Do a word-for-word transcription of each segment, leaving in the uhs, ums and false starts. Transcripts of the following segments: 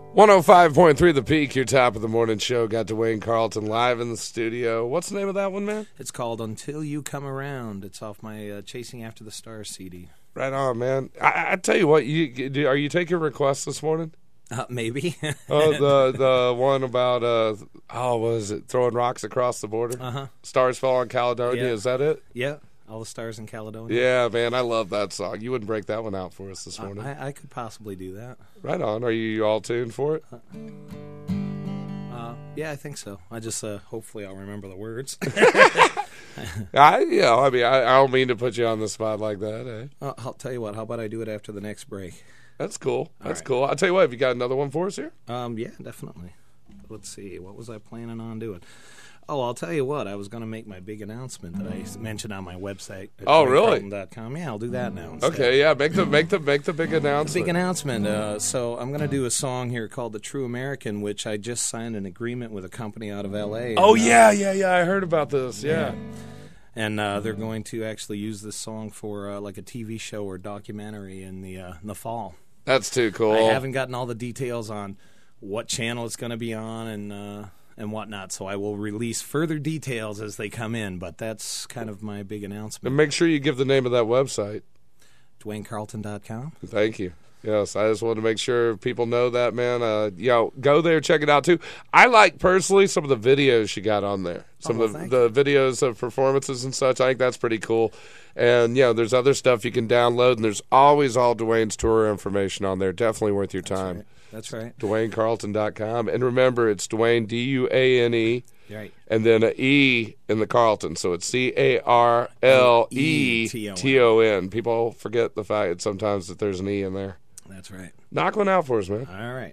one oh five point three The Peak, your top of the morning show. Got Dwayne Carlton live in the studio. What's the name of that one, man? It's called Until You Come Around. It's off my uh, Chasing After the Stars C D. Right on, man. I, I tell you what, you are you taking requests this morning? Uh, maybe. oh, the the one about, uh, oh, what is it, throwing rocks across the border? Uh-huh. Stars Fall on Caledonia, Yeah. Is that it? Yeah, all the stars in Caledonia. Yeah, man, I love that song. You wouldn't break that one out for us this morning. I, I could possibly do that. Right on. Are you all tuned for it? Uh, yeah, I think so. I just, uh, hopefully I'll remember the words. I, you know, I mean, I, I don't mean to put you on the spot like that, eh? uh, I'll tell you what, how about I do it after the next break? That's cool. That's right. cool. I'll tell you what, have you got another one for us here? Um, yeah, definitely. Let's see, what was I planning on doing? Oh, I'll tell you what, I was going to make my big announcement that I mentioned on my website. At Oh, really? Dwayne Carlton dot com. Yeah, I'll do that now instead. Okay, yeah, make the make the make the big announcement. Big announcement. Uh, so I'm going to do a song here called "The True American," which I just signed an agreement with a company out of L A. Oh and, uh, yeah, yeah, yeah. I heard about this. Yeah, yeah. And uh, they're going to actually use this song for uh, like a T V show or documentary in the uh, in the fall. That's too cool. I haven't gotten all the details on what channel it's going to be on and uh, and whatnot, so I will release further details as they come in. But that's kind of my big announcement. And make sure you give the name of that website. Dwayne Carlton dot com. Thank you. Yes, I just want to make sure people know that, man. Uh, you know, go there, check it out too. I like personally some of the videos she got on there. Some Oh, of thank the, the videos of performances and such. I think that's pretty cool. And you know, there's other stuff you can download, and there's always all Dwayne's tour information on there. Definitely worth your That's time. right. That's right. Dwayne Carlton dot com. And remember, it's Dwayne, D U A N E, Right. and then an E in the Carlton. So it's C A R L E T O N. People forget the fact that sometimes that there's an E in there. That's right. Knock one out for us, man. All right.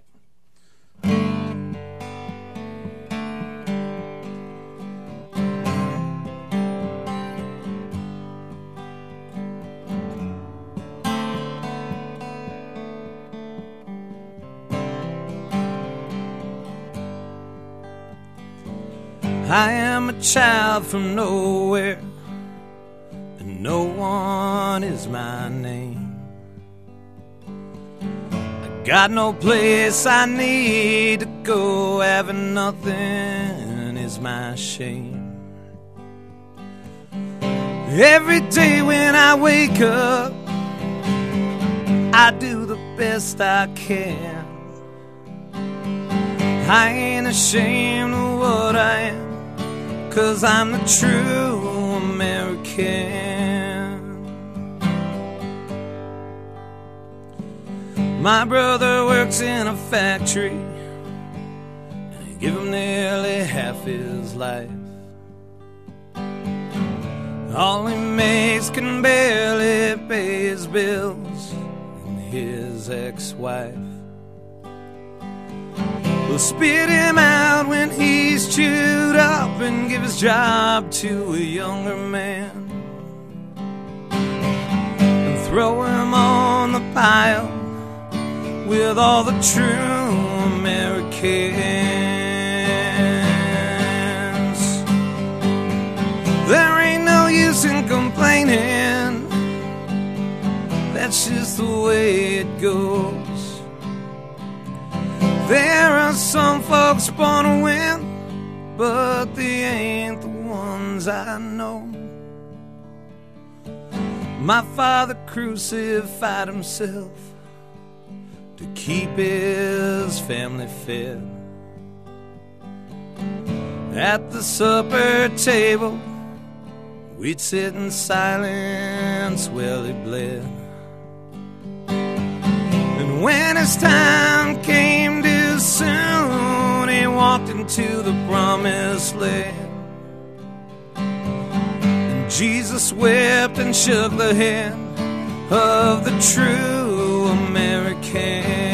I am a child from nowhere, and no one is my name. I got no place I need to go, having nothing is my shame. Every day when I wake up, I do the best I can. I ain't ashamed of what I am, 'cause I'm the true American. My brother works in a factory, and I give him nearly half his life. All he makes can barely pay his bills and his ex-wife will spit him out when he's chewed up and give his job to a younger man and throw him on the pile with all the true Americans. There ain't no use in complaining, that's just the way it goes. There are some folks born to win, but they ain't the ones I know. My father crucified himself to keep his family fed. At the supper table, we'd sit in silence while he bled. And when his time came too soon, he walked into the promised land. And Jesus wept and shook the hand of the true American.